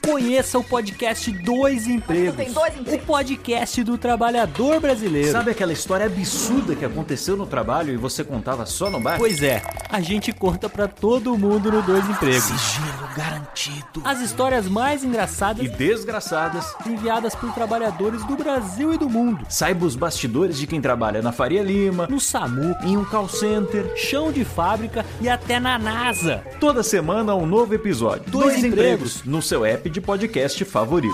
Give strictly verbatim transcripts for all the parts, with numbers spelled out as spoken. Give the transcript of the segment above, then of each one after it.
Conheça o podcast Dois Empregos. Tem dois empregos. O podcast do trabalhador brasileiro. Sabe aquela história absurda que aconteceu no trabalho e você contava só no bar? Pois é, a gente conta pra todo mundo no Dois Empregos. Sigilo garantido. As histórias mais engraçadas E desgraçadas. enviadas por trabalhadores do Brasil e do mundo. Saiba os bastidores de quem trabalha na Faria Lima, No SAMU, em um call center. chão de fábrica e até na NASA. Toda semana um novo episódio. Dois Empregos. No seu app de podcast favorito.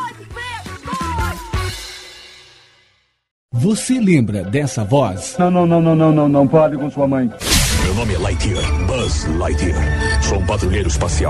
Você lembra dessa voz? Não, não, não, não, não, não, não pode com sua mãe. Meu nome é Lightyear, Buzz Lightyear. Sou um patrulheiro espacial.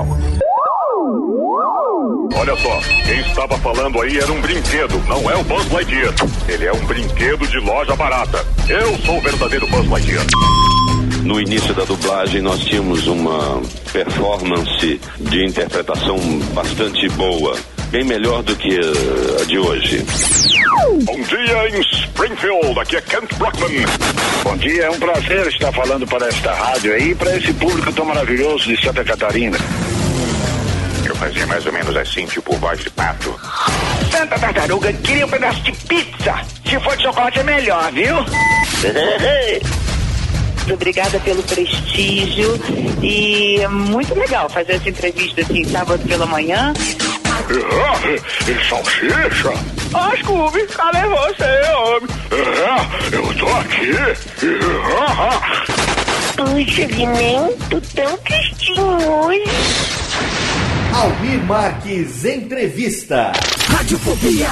Olha só, quem estava falando aí era um brinquedo, não é o Buzz Lightyear. Ele é um brinquedo de loja barata. Eu sou o verdadeiro Buzz Lightyear. No início da dublagem nós tínhamos uma performance de interpretação bastante boa, bem melhor do que a de hoje. Bom dia em Springfield, aqui é Kent Brockman. Bom dia, é um prazer estar falando para esta rádio aí, para esse público tão maravilhoso de Santa Catarina. Eu fazia mais ou menos assim, tipo voz de pato. Santa Tartaruga, queria um pedaço de pizza. Se for de chocolate é melhor, viu? Obrigada pelo prestígio e é muito legal fazer essa entrevista assim, sábado pela manhã. É, e salsicha? Ah, Scooby, cadê você, homem? É, eu tô aqui. Puxa, Guiné, tu tão tristinho hoje. Almir Marques Entrevista. Radiofobia.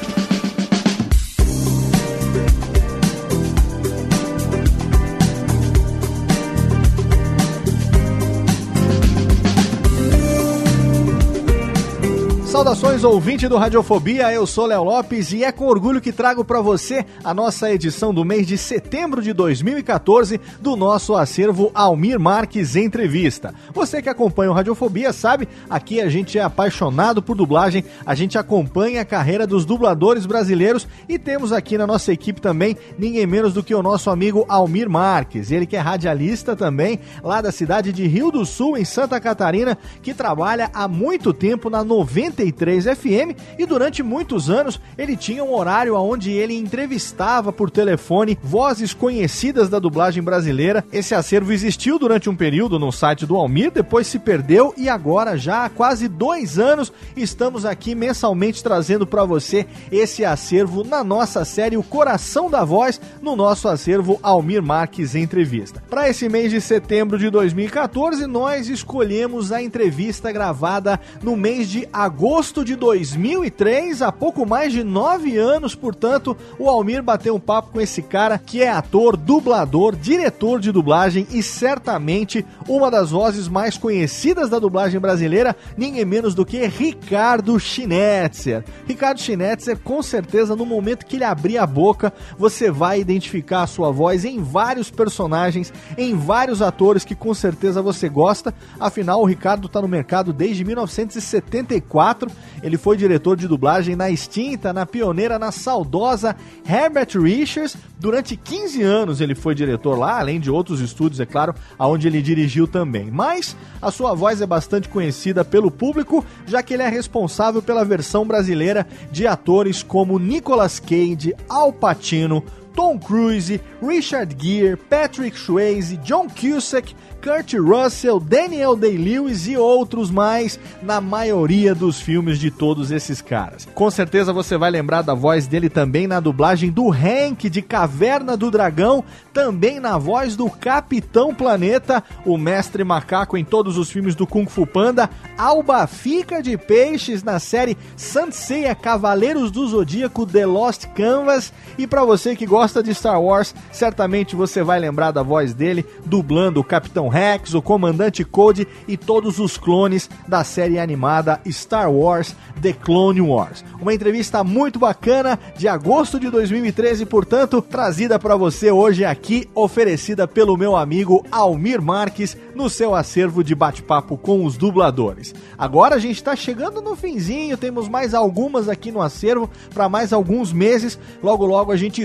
Saudações, ouvinte do Radiofobia, eu sou Léo Lopes e é com orgulho que trago para você a nossa edição do mês de setembro de dois mil e quatorze do nosso acervo Almir Marques Entrevista. Você que acompanha o Radiofobia sabe, aqui a gente é apaixonado por dublagem, a gente acompanha a carreira dos dubladores brasileiros e temos aqui na nossa equipe também ninguém menos do que o nosso amigo Almir Marques, ele que é radialista também, lá da cidade de Rio do Sul, em Santa Catarina, que trabalha há muito tempo na noventa e três F M e durante muitos anos ele tinha um horário onde ele entrevistava por telefone vozes conhecidas da dublagem brasileira. Esse acervo existiu durante um período no site do Almir, depois se perdeu e agora já há quase dois anos estamos aqui mensalmente trazendo para você esse acervo na nossa série O Coração da Voz, no nosso acervo Almir Marques Entrevista. Para esse mês de setembro de dois mil e quatorze nós escolhemos a entrevista gravada no mês de agosto de dois mil e três, há pouco mais de nove anos, portanto, o Almir bateu um papo com esse cara que é ator, dublador, diretor de dublagem e certamente uma das vozes mais conhecidas da dublagem brasileira, ninguém menos do que Ricardo Schnetzer. Ricardo Schnetzer, com certeza, no momento que ele abrir a boca, você vai identificar a sua voz em vários personagens, em vários atores que com certeza você gosta, afinal o Ricardo está no mercado desde mil novecentos e setenta e quatro, ele foi diretor de dublagem na extinta, na pioneira, na saudosa Herbert Richards. Durante quinze anos ele foi diretor lá, além de outros estúdios, é claro, aonde ele dirigiu também. Mas a sua voz é bastante conhecida pelo público, já que ele é responsável pela versão brasileira de atores como Nicolas Cage, Al Pacino, Tom Cruise, Richard Gere, Patrick Swayze, John Cusack, Kurt Russell, Daniel Day-Lewis e outros mais na maioria dos filmes de todos esses caras. Com certeza você vai lembrar da voz dele também na dublagem do Hank de Caverna do Dragão, também na voz do Capitão Planeta, o Mestre Macaco em todos os filmes do Kung Fu Panda, Alba Fica de Peixes na série Saint Seiya Cavaleiros do Zodíaco The Lost Canvas, e para você que gosta de Star Wars, certamente você vai lembrar da voz dele dublando o Capitão Rex, o Comandante Cody e todos os clones da série animada Star Wars The Clone Wars. Uma entrevista muito bacana de agosto de dois mil e treze, portanto, trazida para você hoje aqui, oferecida pelo meu amigo Almir Marques no seu acervo de bate-papo com os dubladores. Agora a gente está chegando no finzinho, temos mais algumas aqui no acervo para mais alguns meses, logo logo a gente esgota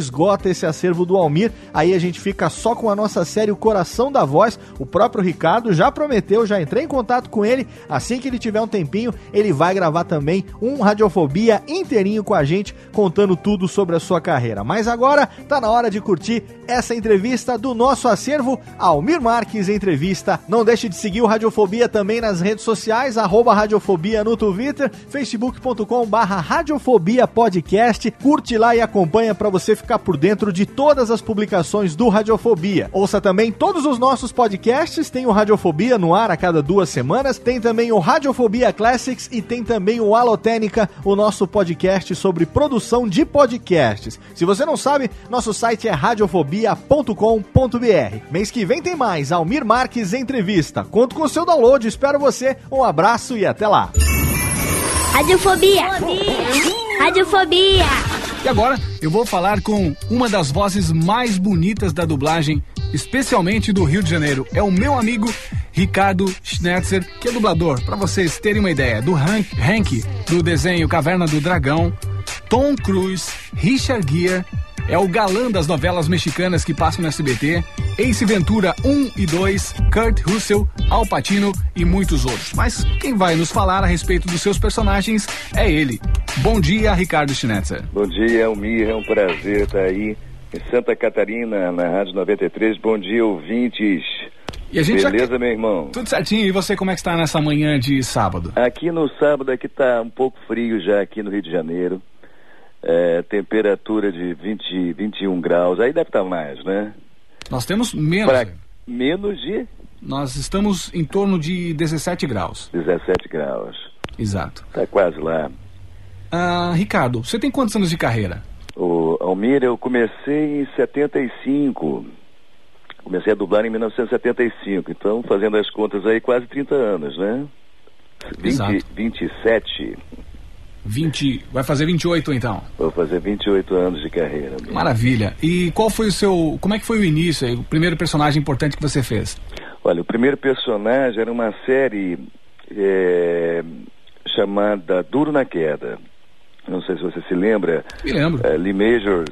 completa esse acervo do Almir, aí a gente fica só com a nossa série O Coração da Voz. O próprio Ricardo já prometeu, já entrei em contato com ele, assim que ele tiver um tempinho, ele vai gravar também um Radiofobia inteirinho com a gente, contando tudo sobre a sua carreira. Mas agora tá na hora de curtir essa entrevista do nosso acervo, Almir Marques Entrevista. Não deixe de seguir o Radiofobia também nas redes sociais, arroba Radiofobia no Twitter, facebook ponto com barra Radiofobia Podcast. Curte lá e acompanha para você ficar por dentro de todas as publicações do Radiofobia. Ouça também todos os nossos podcasts, tem o Radiofobia no ar a cada duas semanas, tem também o Radiofobia Classics e tem também o Alotênica, o nosso podcast sobre produção de podcasts. Se você não sabe, nosso site é radiofobia ponto com ponto b r. Mês que vem tem mais Almir Marques Entrevista. Conto com o seu download, espero você. Um abraço e até lá. Radiofobia. Radiofobia. E agora eu vou falar com uma das vozes mais bonitas da dublagem, especialmente do Rio de Janeiro. É o meu amigo Ricardo Schnetzer, que é dublador, para vocês terem uma ideia, do Hank, Hank do desenho Caverna do Dragão, Tom Cruise, Richard Gere, é o galã das novelas mexicanas que passam no S B T, Ace Ventura um e dois, Kurt Russell, Al Pacino e muitos outros. Mas quem vai nos falar a respeito dos seus personagens é ele. Bom dia, Ricardo Schnetzer. Bom dia, Almir, é um prazer estar aí em Santa Catarina, na Rádio noventa e três. Bom dia, ouvintes. E a gente Beleza, já... meu irmão? Tudo certinho. E você, como é que está nessa manhã de sábado? Aqui no sábado, aqui tá um pouco frio já aqui no Rio de Janeiro. É, temperatura de vinte, vinte e um graus, aí deve estar mais, né? Nós temos menos. Pra... Menos de? Nós estamos em torno de dezessete graus. dezessete graus. Exato. Tá quase lá. Ah, Ricardo, você tem quantos anos de carreira? Ô, Almir, eu comecei em setenta e cinco. Comecei a dublar em mil novecentos e setenta e cinco. Então, fazendo as contas aí, quase trinta anos, né? vinte, vinte e sete. vinte, vai fazer vinte e oito então? Vou fazer vinte e oito anos de carreira. Mesmo. Maravilha. E qual foi o seu, como é que foi o início aí, o primeiro personagem importante que você fez? Olha, o primeiro personagem era uma série é, chamada Duro na Queda. Não sei se você se lembra. Me lembro. É, Lee Majors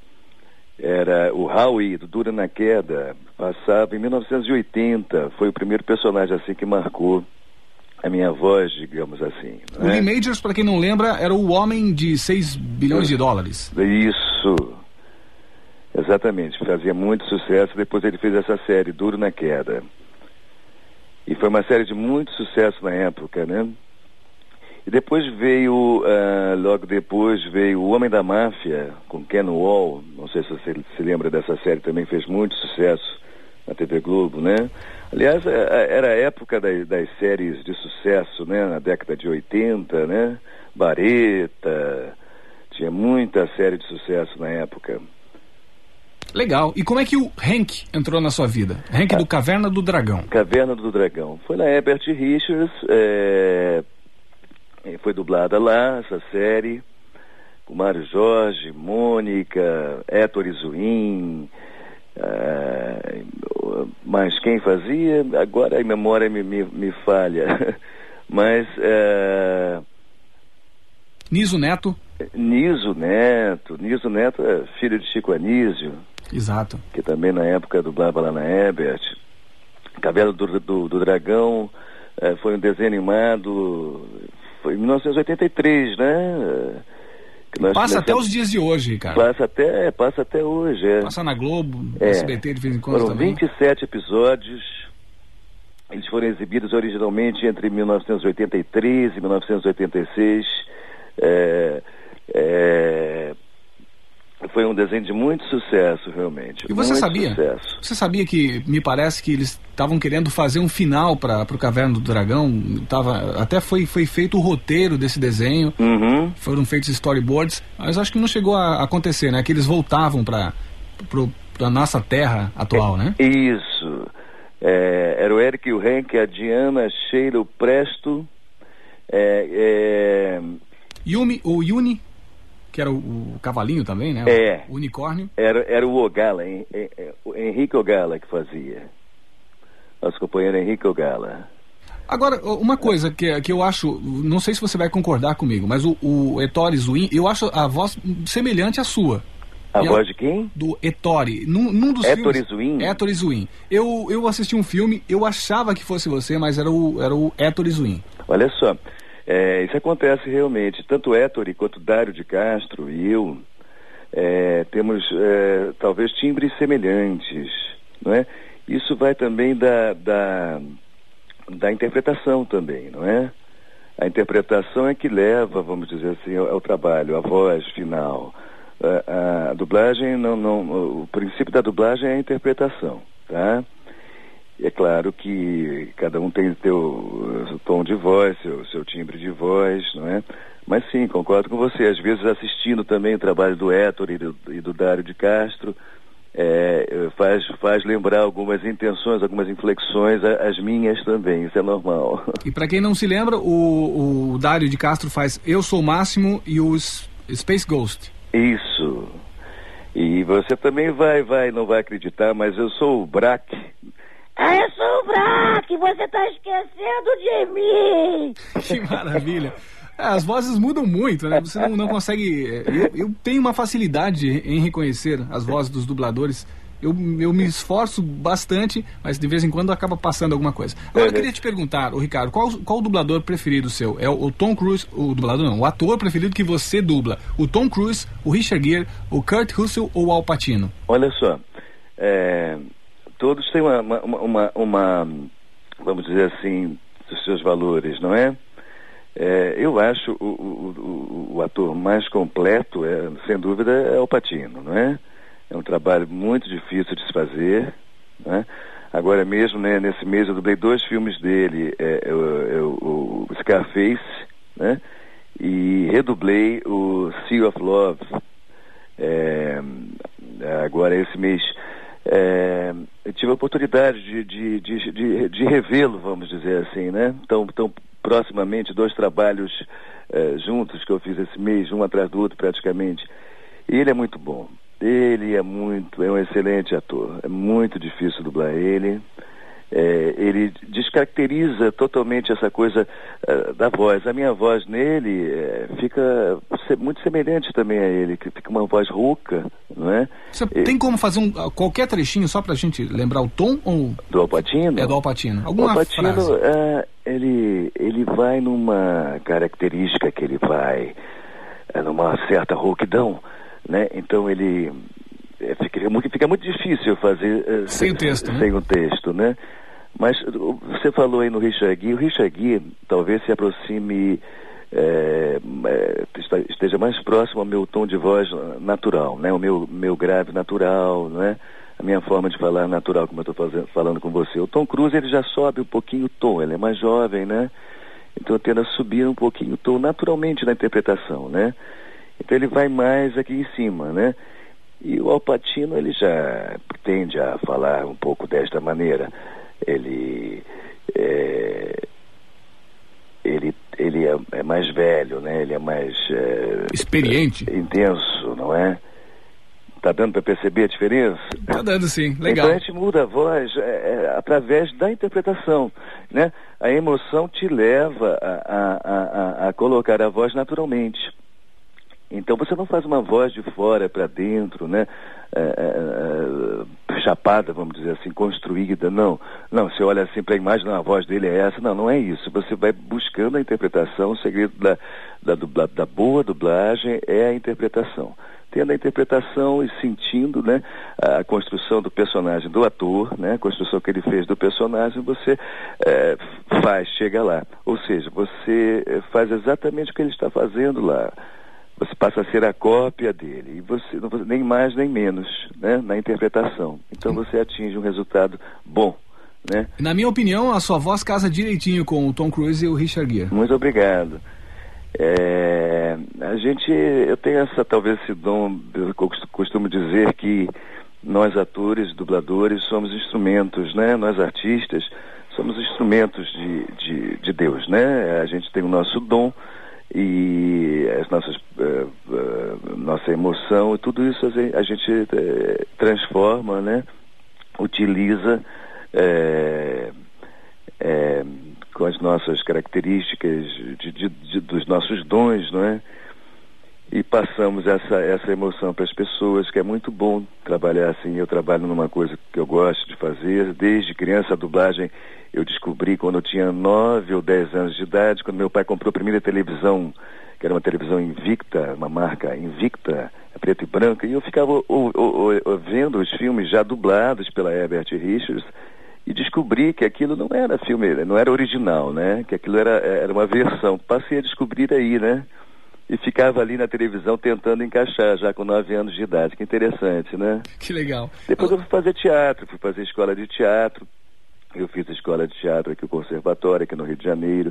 era o Howie do Duro na Queda. Passava em mil novecentos e oitenta. Foi o primeiro personagem assim que marcou a minha voz, digamos assim. O Lee Majors, para quem não lembra, era o homem de seis bilhões de dólares. Isso. Exatamente. Fazia muito sucesso. Depois ele fez essa série, Duro na Queda. E foi uma série de muito sucesso na época, né? E depois veio, uh, logo depois veio O Homem da Máfia, com Ken Wall. Não sei se você se lembra dessa série, também fez muito sucesso na T V Globo, né? Aliás, era a época das, das séries de sucesso, né? Na década de oitenta, né? Bareta, tinha muita série de sucesso na época. Legal. E como é que o Hank entrou na sua vida? Hank ah, do Caverna do Dragão. Caverna do Dragão. Foi na Herbert Richards, é... foi dublada lá, essa série, com Mário Jorge, Mônica, Héctor Izuim, uh, mas quem fazia? Agora a memória me, me, me falha. Mas... Uh, Niso Neto. Niso Neto. Niso Neto é filho de Chico Anísio. Exato. Que também na época dublava lá na Herbert. Caverna do, do, do Dragão uh, foi um desenho animado... Foi em mil novecentos e oitenta e três, né? Que nós passa começamos... até os dias de hoje, cara. Passa até, passa até hoje, é. Passa na Globo, é. S B T de vez em quando Foram também. vinte e sete episódios. Eles foram exibidos originalmente entre mil novecentos e oitenta e três e mil novecentos e oitenta e seis. É, é... Foi um desenho de muito sucesso, realmente. E você muito sabia? Sucesso. Você sabia que me parece que eles estavam querendo fazer um final para o Caverna do Dragão? Tava, até foi, foi feito o roteiro desse desenho. Uhum. Foram feitos storyboards, mas acho que não chegou a acontecer, né? Que eles voltavam para a nossa terra atual, né? Isso. É, era o Eric e o Hank, a Diana, a Sheila, o Presto. É, é... Yumi, o Yuni, que era o, o cavalinho também, né? É. O unicórnio. Era, era o Ogala, hein? O Henrique Ogala que fazia. Nosso companheiro Henrique Ogala. Agora, uma coisa que, que eu acho, não sei se você vai concordar comigo, mas o, o Ettore Izuim, eu acho a voz semelhante à sua. A voz ela, de quem? Do Ettore. Num, num dos Ettore filmes... Zwin? Ettore Zwin. Eu, eu assisti um filme, eu achava que fosse você, mas era o, era o Ettore Zwin. Olha só, é, isso acontece realmente. Tanto Ettore quanto Dário de Castro e eu é, temos é, talvez timbres semelhantes, não é? Isso vai também da, da, da interpretação também, não é? A interpretação é que leva, vamos dizer assim, ao, ao trabalho, a voz final. A, a dublagem, não, não, o princípio da dublagem é a interpretação, tá? É claro que cada um tem seu, seu tom de voz, seu, seu timbre de voz, não é? Mas sim, concordo com você. Às vezes assistindo também o trabalho do Ettore e do, e do Dário de Castro, é, faz, faz lembrar algumas intenções, algumas inflexões, as minhas também, isso é normal. E para quem não se lembra, o, o Dário de Castro faz Eu Sou o Máximo e os Space Ghost. Isso. E você também vai, vai, não vai acreditar, mas eu sou o Brack. Ah, eu sou o Brack, você tá esquecendo de mim. Que maravilha. É, as vozes mudam muito, né? Você não, não consegue... Eu, eu tenho uma facilidade em reconhecer as vozes dos dubladores. Eu, eu me esforço bastante, mas de vez em quando acaba passando alguma coisa. Agora, eu queria te perguntar, o Ricardo, qual, qual o dublador preferido seu? É o, o Tom Cruise, o dublador não, o ator preferido que você dubla? O Tom Cruise, o Richard Gere, o Kurt Russell ou o Al Pacino? Olha só, é, todos têm uma, uma, uma, uma, vamos dizer assim, os seus valores, não é? É, eu acho o, o, o, o ator mais completo, é, sem dúvida, é o Pacino, não é? É um trabalho muito difícil de se fazer, né? Agora mesmo, né, nesse mês eu dublei dois filmes dele, é, eu, eu, o Scarface, né? E redublei o Sea of Love, é, agora esse mês. É, eu tive a oportunidade de, de, de, de, de revê-lo, vamos dizer assim, né? Então, então proximamente, dois trabalhos é, juntos que eu fiz esse mês, um atrás do outro praticamente. E ele é muito bom. Ele é muito, é um excelente ator. É muito difícil dublar ele. É, ele descaracteriza totalmente essa coisa uh, da voz. A minha voz nele é, fica se, muito semelhante também a ele, que fica uma voz rouca, não é? Você e, tem como fazer um, qualquer trechinho só pra gente lembrar o tom? Ou... Do Al Pacino? É do Al Pacino. Alguma o Al Pacino, frase? Uh, ele, ele vai numa característica que ele vai uh, numa certa rouquidão, né? Então ele é, fica, fica muito difícil fazer uh, sem o texto, sem né? o texto, né? Mas você falou aí no Richard Gere, o Richard Gere talvez se aproxime, é, esteja mais próximo ao meu tom de voz natural, né? O meu, meu grave natural, né? A minha forma de falar natural, como eu estou falando com você. O Tom Cruise, ele já sobe um pouquinho o tom, ele é mais jovem, né? Então tende a subir um pouquinho o tom naturalmente na interpretação, né? Então ele vai mais aqui em cima, né? E o Al Pacino, ele já tende a falar um pouco desta maneira. Ele é, ele, ele é, é mais velho, né? Ele é mais é, experiente, é, intenso, não é? Tá dando para perceber a diferença? Tá dando, sim, legal. Então a gente muda a voz é, é, através da interpretação, né? A emoção te leva a, a, a, a colocar a voz naturalmente. Então você não faz uma voz de fora para dentro, né? É, é, chapada, vamos dizer assim, construída, não. Não, você olha assim para a imagem, não, a voz dele é essa. Não, não é isso. Você vai buscando a interpretação, o segredo da, da, dubla, da boa dublagem é a interpretação. Tendo a interpretação e sentindo, né, a construção do personagem do ator, né, a construção que ele fez do personagem, você é, faz, chega lá. Ou seja, você faz exatamente o que ele está fazendo lá. Você passa a ser a cópia dele, e você, nem mais nem menos, né, na interpretação. Então você atinge um resultado bom, né? Na minha opinião, a sua voz casa direitinho com o Tom Cruise e o Richard Gere. Muito obrigado. É, a gente, eu tenho essa, talvez esse dom, eu costumo dizer que nós atores, dubladores, somos instrumentos, né? Nós artistas somos instrumentos de, de, de Deus, né? A gente tem o nosso dom e as nossas, uh, uh, nossa emoção, e tudo isso a gente uh, transforma, né? Utiliza uh, uh, com as nossas características de, de, de, dos nossos dons, não é? e passamos essa, essa emoção para as pessoas, que é muito bom trabalhar assim. Eu trabalho numa coisa que eu gosto de fazer. Desde criança, a dublagem eu descobri quando eu tinha nove ou dez anos de idade, quando meu pai comprou a primeira televisão, que era uma televisão Invicta, uma marca Invicta, preta e branca, e eu ficava o, o, o, vendo os filmes já dublados pela Herbert Richards, e descobri que aquilo não era filme, não era original, né? Que aquilo era, era uma versão. Passei a descobrir aí, né? E ficava ali na televisão tentando encaixar, já com nove anos de idade. Que interessante, né? Que legal. Depois eu fui fazer teatro, fui fazer escola de teatro. Eu fiz a escola de teatro aqui, o Conservatório, aqui no Rio de Janeiro.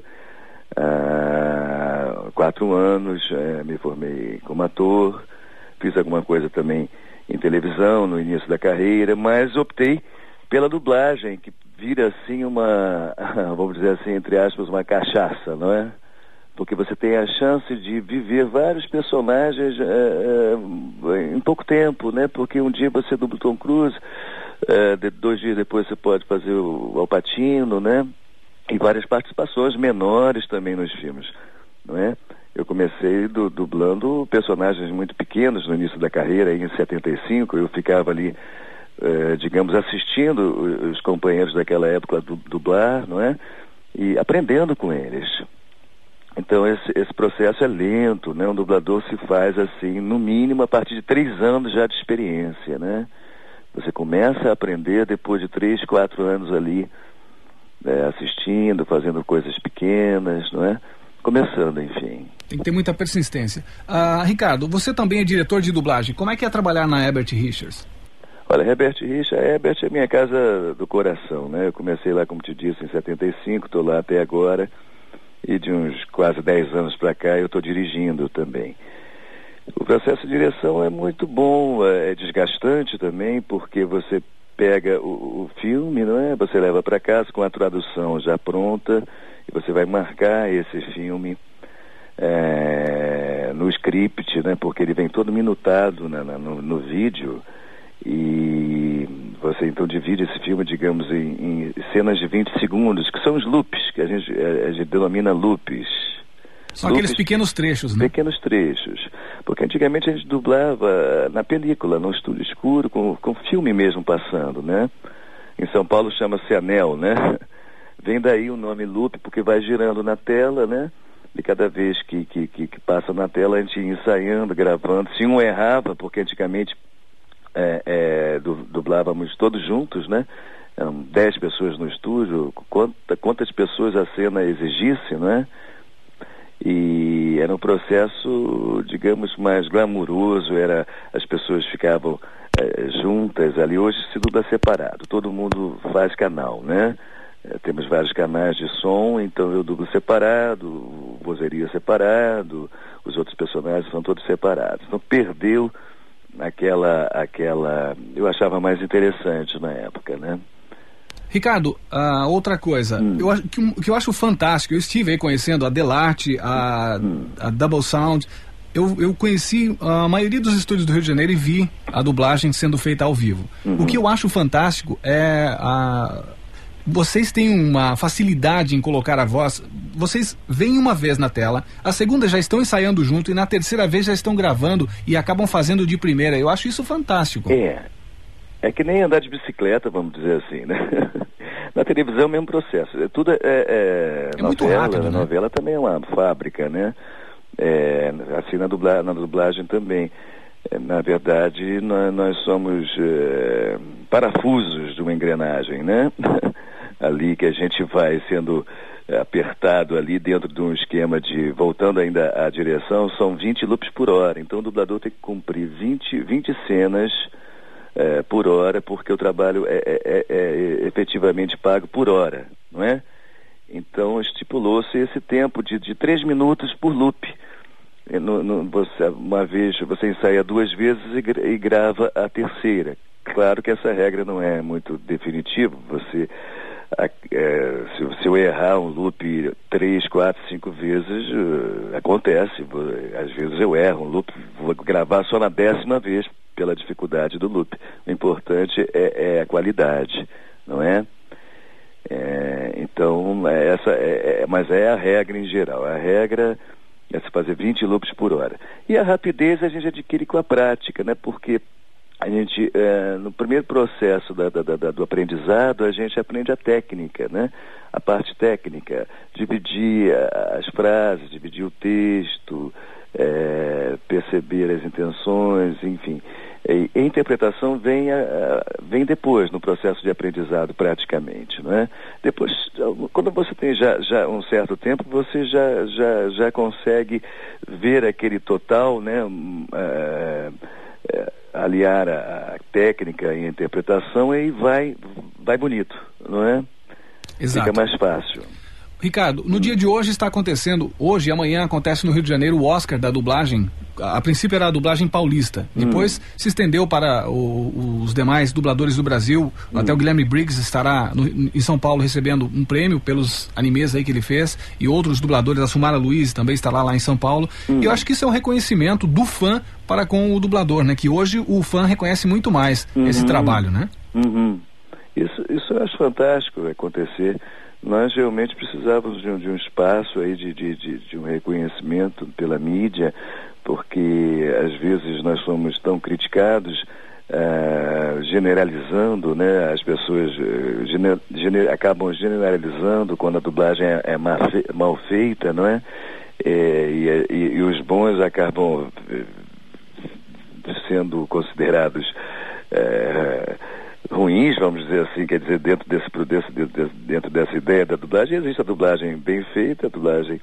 Há quatro anos, é, me formei como ator. Fiz alguma coisa também em televisão, no início da carreira, mas optei pela dublagem, que vira assim uma, vamos dizer assim, entre aspas, uma cachaça, não é? Porque você tem a chance de viver vários personagens é, é, em pouco tempo, né? Porque um dia você dubla o Tom Cruise, é, de, dois dias depois você pode fazer o Al Pacino, né? E várias participações menores também nos filmes, não é? Eu comecei du, dublando personagens muito pequenos no início da carreira, em setenta e cinco, eu ficava ali, é, digamos, assistindo os companheiros daquela época du, dublar, não é? E aprendendo com eles. Então esse, esse processo é lento, né? Um dublador se faz assim, no mínimo a partir de três anos já de experiência, né? Você começa a aprender depois de três, quatro anos ali, é, assistindo, fazendo coisas pequenas, não é? Começando, enfim. Tem que ter muita persistência. Ah, Ricardo, você também é diretor de dublagem. Como é que é trabalhar na Herbert Richards? Olha, Herbert Richards, Herbert é minha casa do coração, né? Eu comecei lá, como te disse, em setenta e cinco, estou lá até agora. E de uns quase dez anos para cá eu estou dirigindo também. O processo de direção é muito bom, é desgastante também, porque você pega o, o filme, não é? Você leva para casa com a tradução já pronta e você vai marcar esse filme é, no script, né? Porque ele vem todo minutado na, na, no, no vídeo. E você então divide esse filme, digamos, em, em cenas de vinte segundos, que são os loops, que a gente, a, a gente denomina loops. São loops, aqueles pequenos trechos, né? Pequenos trechos. Porque antigamente a gente dublava na película, no estúdio escuro, com, com filme mesmo passando, né? Em São Paulo chama-se anel, né? Vem daí o nome loop, porque vai girando na tela, né? E cada vez que, que, que, que passa na tela a gente ia ensaiando, gravando. Se um errava, porque antigamente É, é, du, dublávamos todos juntos, né? Eram dez pessoas no estúdio, quanta, quantas pessoas a cena exigisse, né? E era um processo, digamos, mais glamuroso, era, as pessoas ficavam é, juntas ali. Hoje se dubla separado, todo mundo faz canal, né? É, temos vários canais de som, então eu dublo separado, o vozeria separado, os outros personagens são todos separados. Então perdeu aquela, aquela, eu achava mais interessante na época, né? Ricardo, uh, outra coisa, hum. eu, que, que eu acho fantástico, eu estive aí conhecendo a Delarte, a, hum. a Double Sound, eu, eu conheci a maioria dos estúdios do Rio de Janeiro e vi a dublagem sendo feita ao vivo. Uhum. O que eu acho fantástico é a... Vocês têm uma facilidade em colocar a voz. Vocês veem uma vez na tela, a segunda já estão ensaiando junto e na terceira vez já estão gravando e acabam fazendo de primeira. Eu acho isso fantástico. É, é que nem andar de bicicleta, vamos dizer assim, né? Na televisão é o mesmo processo. É, tudo é, é, é novela, muito rápido, né? A novela também é uma fábrica, né? É, assim na, dubla, na dublagem também. É, na verdade, nós, nós somos é, parafusos de uma engrenagem, né? Ali que a gente vai sendo apertado ali dentro de um esquema de, voltando ainda à direção, são vinte loops por hora. Então o dublador tem que cumprir vinte, vinte cenas é, por hora, porque o trabalho é, é, é efetivamente pago por hora, não é? Então estipulou-se esse tempo de, de três minutos por loop. No, no, você, uma vez você ensaia duas vezes e, e grava a terceira. Claro que essa regra não é muito definitiva. Você A, é, se, se eu errar um loop três, quatro, cinco vezes, uh, acontece. Às vezes eu erro um loop, vou gravar só na décima vez pela dificuldade do loop. O importante é, é a qualidade, não é? é então, essa é, é, mas é a regra em geral. A regra, É se fazer vinte loops por hora. E a rapidez a gente adquire com a prática, né? Porque a gente, é, no primeiro processo da, da, da, do aprendizado, a gente aprende a técnica, né? A parte técnica, dividir as frases, dividir o texto, é, perceber as intenções, enfim. E a interpretação vem, a, vem depois, no processo de aprendizado, praticamente, não é? Depois, quando você tem já, já um certo tempo, você já, já, já consegue ver aquele total, né? É, é, aliar a, a técnica e a interpretação e vai, vai bonito, não é? Exato. Fica mais fácil. Ricardo, no dia de hoje está acontecendo, hoje e amanhã acontece no Rio de Janeiro o Oscar da dublagem. A, a princípio era a dublagem paulista, depois hum. se estendeu para o, os demais dubladores do Brasil, hum. até o Guilherme Briggs estará no, em São Paulo recebendo um prêmio pelos animes aí que ele fez, e outros dubladores, a Sumara Luiz também estará lá em São Paulo, hum. e eu acho que isso é um reconhecimento do fã para com o dublador, né, que hoje o fã reconhece muito mais uhum. esse trabalho, né? Uhum. Isso, isso eu acho fantástico acontecer. Nós realmente precisávamos de um, de um espaço aí de, de, de, de um reconhecimento pela mídia, porque às vezes nós somos tão criticados, uh, generalizando, né? As pessoas uh, gener, gener, acabam generalizando quando a dublagem é, é mal, fe, mal feita, não é? É, e, e, e os bons acabam sendo considerados uh, ruins, vamos dizer assim, quer dizer, dentro, desse, desse, dentro dessa ideia da dublagem, existe a dublagem bem feita, a dublagem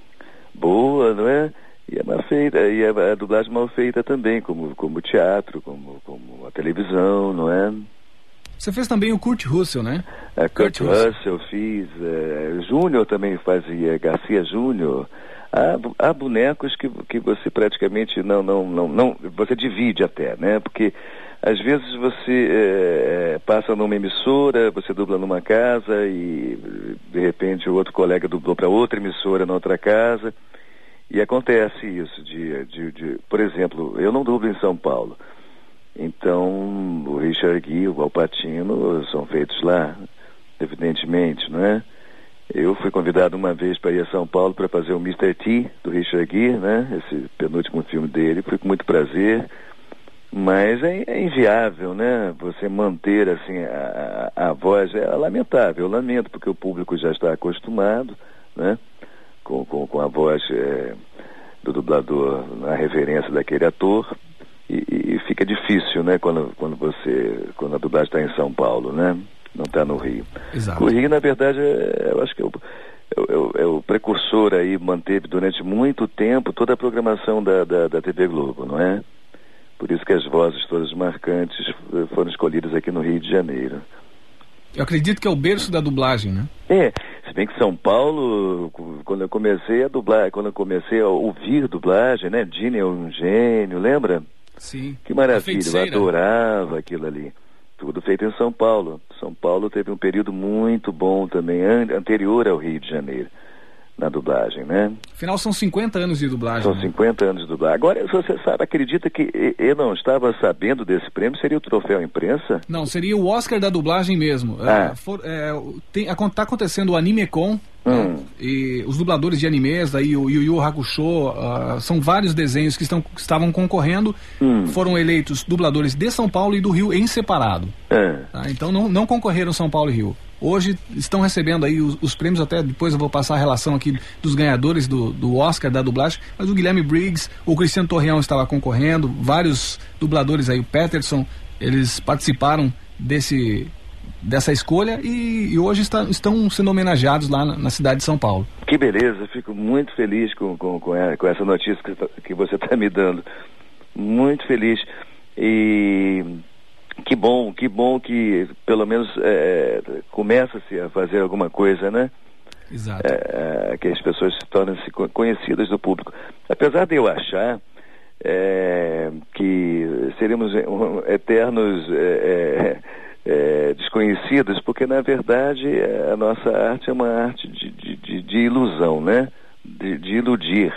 boa, não é? E a mal feita, e a, a dublagem mal feita também, como, como o teatro, como, como a televisão, não é? Você fez também o Kurt Russell, né? A Kurt, Kurt Russell, Russell fiz, é, Júnior também fazia, Garcia Júnior. Há, há bonecos que, que você praticamente não, não, não, não, você divide até, né? Porque às vezes você é, passa numa emissora, você dubla numa casa e de repente o outro colega dublou para outra emissora na outra casa, e acontece isso de, de, de, por exemplo, eu não dublo em São Paulo, então o Richard Gere, o Al Pacino são feitos lá, evidentemente, não é? Eu fui convidado uma vez para ir a São Paulo para fazer o mister T do Richard Gere, né? Esse penúltimo filme dele, fui com muito prazer. Mas é, é inviável, né? Você manter assim a, a, a voz, é lamentável, eu lamento, porque o público já está acostumado, né? Com, com, com a voz é, do dublador na referência daquele ator, e, e fica difícil, né? Quando, quando você, quando a dublagem está em São Paulo, né? Não está no Rio. Exato. O Rio, na verdade, é, eu acho que é o, é, o, é o precursor aí, manteve durante muito tempo toda a programação da, da, da T V Globo, não é? Por isso que as vozes todas marcantes foram escolhidas aqui no Rio de Janeiro. Eu acredito que é o berço da dublagem, né? É, se bem que São Paulo, quando eu comecei a dublar, quando eu comecei a ouvir dublagem, né? Dini é um gênio, lembra? Sim. Que maravilha, eu adorava aquilo ali. Tudo feito em São Paulo. São Paulo teve um período muito bom também, an- anterior ao Rio de Janeiro, na dublagem, né? Afinal, são cinquenta anos de dublagem. São né? cinquenta anos de dublagem. Agora, você sabe, acredita que eu não estava sabendo desse prêmio? Seria o troféu imprensa? Não, seria o Oscar da dublagem mesmo. Ah. É, for, é, tem, tá acontecendo o AnimeCon, hum. né? E os dubladores de animes, daí o Yu Yu Hakusho, uh, são vários desenhos que, estão, que estavam concorrendo, hum. foram eleitos dubladores de São Paulo e do Rio em separado. É. Tá? Então não, não concorreram São Paulo e Rio. Hoje estão recebendo aí os, os prêmios, até depois eu vou passar a relação aqui dos ganhadores do, do Oscar da dublagem, mas o Guilherme Briggs, o Cristiano Torreão estava concorrendo, vários dubladores aí, o Peterson, eles participaram desse, dessa escolha e, e hoje está, estão sendo homenageados lá na, na cidade de São Paulo. Que beleza, fico muito feliz com, com, com, a, com essa notícia que, que você está me dando, muito feliz. E que bom, que bom que pelo menos é, começa-se a fazer alguma coisa, né? Exato. É, que as pessoas se tornem-se conhecidas do público. Apesar de eu achar é, que seríamos eternos é, é, desconhecidos, porque na verdade a nossa arte é uma arte de, de, de, de ilusão, né? De, de iludir.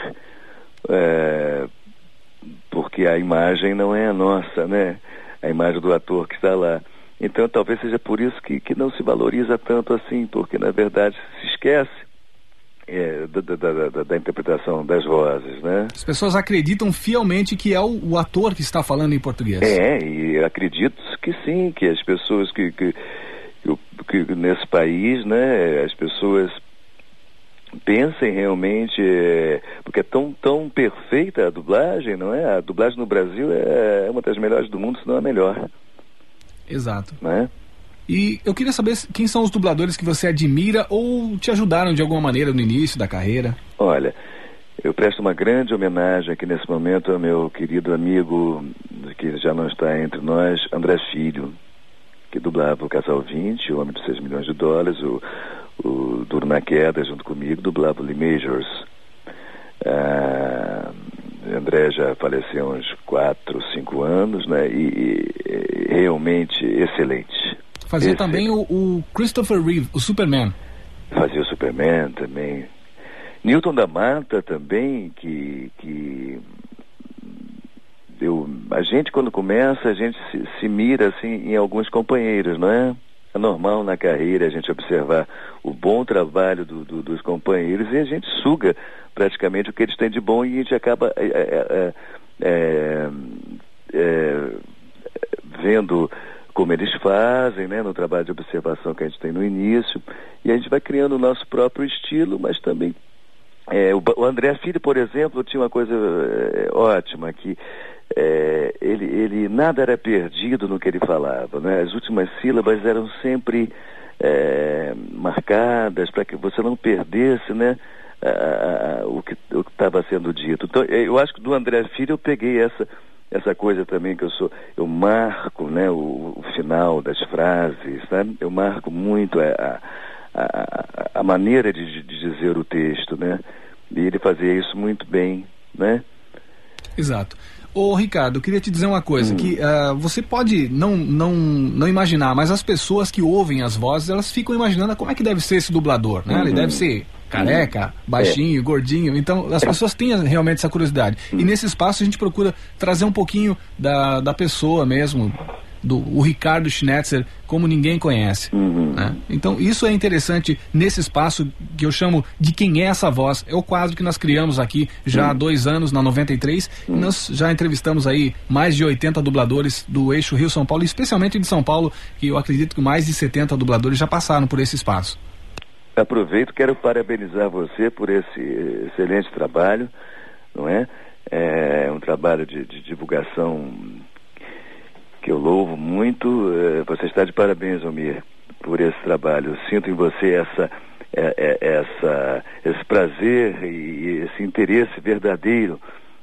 É, porque a imagem não é a nossa, né? A imagem do ator que está lá. Então talvez seja por isso que, que não se valoriza tanto assim, porque na verdade se esquece é, da, da, da, da interpretação das vozes, né? As pessoas acreditam fielmente que é o, o ator que está falando em português. É, e acredito que sim, que as pessoas que, que, que, que nesse país, né, as pessoas pensem realmente, é, porque é tão, tão perfeita a dublagem, não é? A dublagem no Brasil é uma das melhores do mundo, se não a melhor. Exato. Né? E eu queria saber quem são os dubladores que você admira ou te ajudaram de alguma maneira no início da carreira. Olha, eu presto uma grande homenagem aqui nesse momento ao meu querido amigo, que já não está entre nós, André Filho, que dublava o Casal vinte, o Homem de seis milhões de dólares, o, o Duro na Queda, junto comigo, dublava o Lee Majors. Ah, André já faleceu há uns quatro, cinco anos, né? E, e realmente excelente. Fazia excelente. também o, o Christopher Reeve, o Superman. Fazia o Superman também. Newton da Mata também, que, que eu, a gente quando começa, a gente se, se mira assim em alguns companheiros, não é? É normal na carreira a gente observar o bom trabalho do, do, dos companheiros e a gente suga praticamente o que eles têm de bom e a gente acaba é, é, é, é, vendo como eles fazem, né, no trabalho de observação que a gente tem no início, e a gente vai criando o nosso próprio estilo, mas também é, o, o André Filho, por exemplo, tinha uma coisa é, ótima, que é, ele, ele nada era perdido no que ele falava, né? As últimas sílabas eram sempre é, marcadas para que você não perdesse, né, a, a, o que o estava sendo dito. Então, eu acho que do André Filho eu peguei essa essa coisa também, que eu sou, eu marco, né, o, o final das frases, né? Eu marco muito a, a, a maneira de, de dizer o texto, né? E ele fazia isso muito bem, né? Exato. Ô Ricardo, eu queria te dizer uma coisa, hum. que uh, você pode não, não, não imaginar, mas as pessoas que ouvem as vozes, elas ficam imaginando como é que deve ser esse dublador, né? Uhum. Ele deve ser careca, baixinho, é. gordinho, então as pessoas têm realmente essa curiosidade. Uhum. E nesse espaço a gente procura trazer um pouquinho da, da pessoa mesmo, do o Ricardo Schnetzer, como ninguém conhece. Uhum. Né? Então isso é interessante nesse espaço que eu chamo de Quem é essa voz. É o quadro que nós criamos aqui já uhum. há dois anos, na noventa e três, uhum. e nós já entrevistamos aí mais de oitenta dubladores do eixo Rio-São Paulo, especialmente de São Paulo, que eu acredito que mais de setenta dubladores já passaram por esse espaço. Aproveito, quero parabenizar você por esse excelente trabalho, não é? É um trabalho de, de divulgação que eu louvo muito. Você está de parabéns, Almir, por esse trabalho. Eu sinto em você essa, essa, esse prazer e esse interesse verdadeiro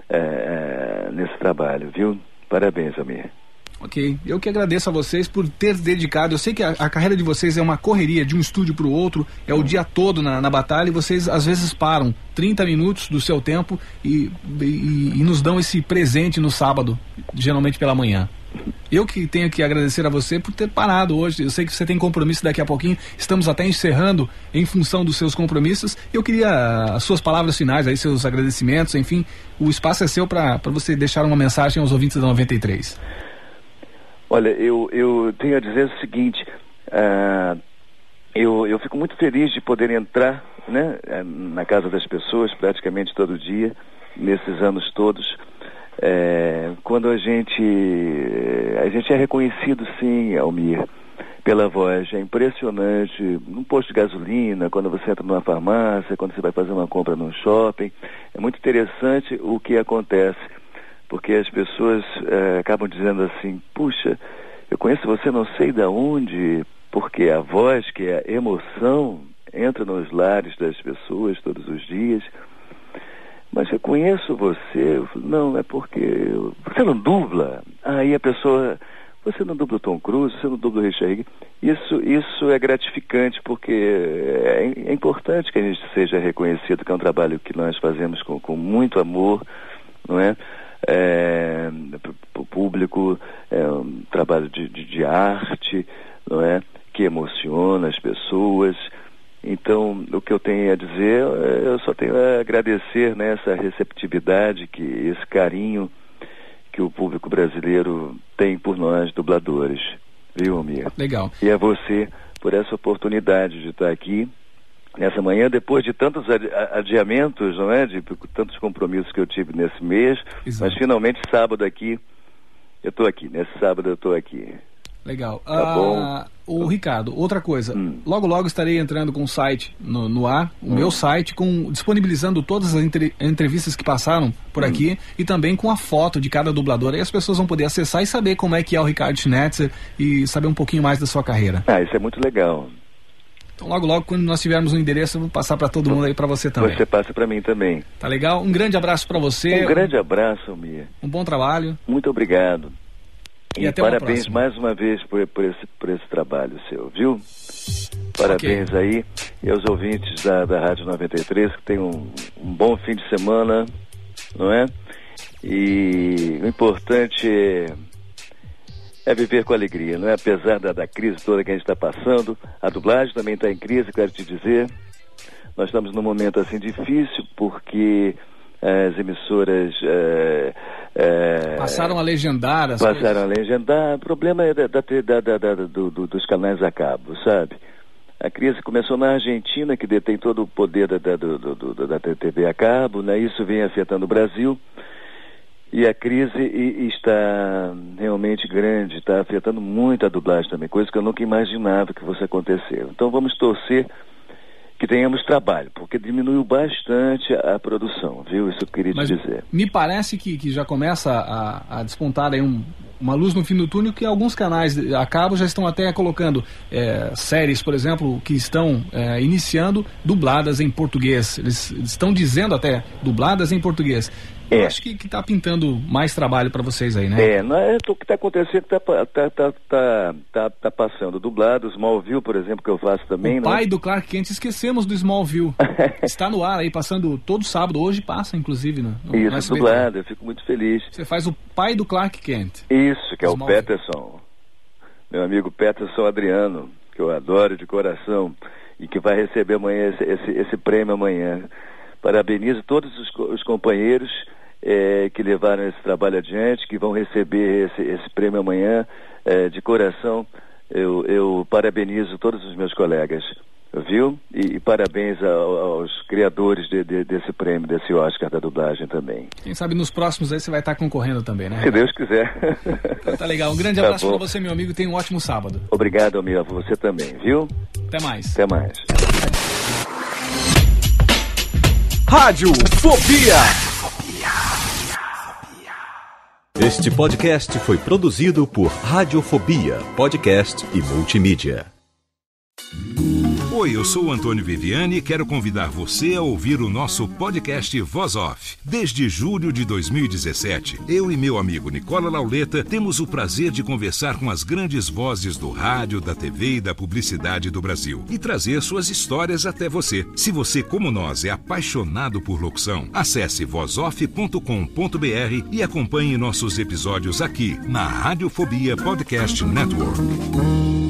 é, nesse trabalho, viu? Parabéns, Almir. Ok, eu que agradeço a vocês por ter dedicado. Eu sei que a, a carreira de vocês é uma correria de um estúdio para o outro, é o dia todo na, na batalha, e vocês às vezes param trinta minutos do seu tempo e, e, e nos dão esse presente no sábado, geralmente pela manhã. Eu que tenho que agradecer a você por ter parado hoje. Eu sei que você tem compromisso daqui a pouquinho, estamos até encerrando em função dos seus compromissos. Eu queria as suas palavras finais, aí, seus agradecimentos, enfim, o espaço é seu para você deixar uma mensagem aos ouvintes da noventa e três. Olha, eu, eu tenho a dizer o seguinte, uh, eu, eu fico muito feliz de poder entrar, né, na casa das pessoas praticamente todo dia, nesses anos todos, é, quando a gente, a gente é reconhecido, sim, Almir, pela voz. É impressionante, num posto de gasolina, quando você entra numa farmácia, quando você vai fazer uma compra num shopping, é muito interessante o que acontece. Porque as pessoas eh, acabam dizendo assim, puxa, eu conheço você não sei de onde, porque a voz, que é a emoção, entra nos lares das pessoas todos os dias. Mas eu conheço você. Eu falo, não, é porque você não dubla. Aí a pessoa, você não dubla o Tom Cruise, você não dubla o Richard Gere. Isso, isso é gratificante, porque é, é importante que a gente seja reconhecido, que é um trabalho que nós fazemos com, com muito amor, não é? É, para o público, é um trabalho de, de, de arte, não é? Que emociona as pessoas. Então, o que eu tenho a dizer, eu só tenho a agradecer, né, essa receptividade, que, esse carinho que o público brasileiro tem por nós, dubladores. Viu, Almir? Legal. E a você por essa oportunidade de estar aqui nessa manhã, depois de tantos adiamentos, não é? De tantos compromissos que eu tive nesse mês. Exato. Mas finalmente sábado aqui, eu estou aqui. Nesse sábado eu estou aqui. Legal. Tá ah, bom? O Ricardo, outra coisa. Hum. Logo, logo estarei entrando com o site no, no ar, o hum. meu site, com, disponibilizando todas as entre, entrevistas que passaram por hum. aqui e também com a foto de cada dublador. Aí as pessoas vão poder acessar e saber como é que é o Ricardo Schnetzer e saber um pouquinho mais da sua carreira. Ah, isso é muito legal. Então, logo, logo, quando nós tivermos um endereço, eu vou passar para todo mundo aí, para você também. Você passa para mim também. Tá legal? Um grande abraço para você. Um grande abraço, Almir. Um bom trabalho. Muito obrigado. E, e até parabéns mais uma vez por, por, esse, por esse trabalho seu, viu? Parabéns okay. aí e aos ouvintes da, da Rádio noventa e três, que tenham um, um bom fim de semana, não é? E o importante é, é viver com alegria, não é? Apesar da, da crise toda que a gente está passando, a dublagem também está em crise, quero te dizer. Nós estamos num momento assim difícil porque as emissoras é, é, passaram a legendar as passaram coisas. a legendar. O problema é da, da, da, da, do, do, dos canais a cabo, sabe? A crise começou na Argentina, que detém todo o poder da, da, do, do, da T V a cabo, né? Isso vem afetando o Brasil e a crise e, e está realmente grande, está afetando muito a dublagem também, coisa que eu nunca imaginava que fosse acontecer. Então vamos torcer que tenhamos trabalho, porque diminuiu bastante a, a produção, viu? Isso eu queria Mas te dizer. Me parece que, que já começa a, a despontar aí um, uma luz no fim do túnel, que alguns canais a cabo já estão até colocando é, séries, por exemplo, que estão é, iniciando dubladas em português. Eles, eles estão dizendo até dubladas em português. Eu é. acho que está pintando mais trabalho para vocês aí, né? É, não é o que está acontecendo, está tá, tá, tá, tá, tá passando dublado. Smallville, por exemplo, que eu faço também. O pai né? do Clark Kent, esquecemos do Smallville. Está no ar aí, passando todo sábado. Hoje passa, inclusive, né? No, Isso, no dublado, eu fico muito feliz. Você faz o pai do Clark Kent. Isso, que é Smallville. o Peterson. Meu amigo Peterson Adriano, que eu adoro de coração e que vai receber amanhã esse, esse, esse prêmio amanhã. Parabenizo todos os, os companheiros É, que levaram esse trabalho adiante, que vão receber esse, esse prêmio amanhã, é, de coração. Eu, eu parabenizo todos os meus colegas, viu? E, e parabéns ao, aos criadores de, de, desse prêmio, desse Oscar da dublagem também. Quem sabe nos próximos aí você vai estar concorrendo também, né? Se Deus quiser. Então, tá legal. Um grande tá abraço para você, meu amigo. Tenha um ótimo sábado. Obrigado, amigo. Para você também, viu? Até mais. Até mais. Rádio Fobia. Este podcast foi produzido por Radiofobia, podcast e multimídia. Oi, eu sou o Antônio Viviani e quero convidar você a ouvir o nosso podcast Voz Off. Desde julho de dois mil e dezessete, eu e meu amigo Nicola Lauleta temos o prazer de conversar com as grandes vozes do rádio, da T V e da publicidade do Brasil e trazer suas histórias até você. Se você, como nós, é apaixonado por locução, acesse voz off ponto com ponto b r e acompanhe nossos episódios aqui na Radiofobia Podcast Network.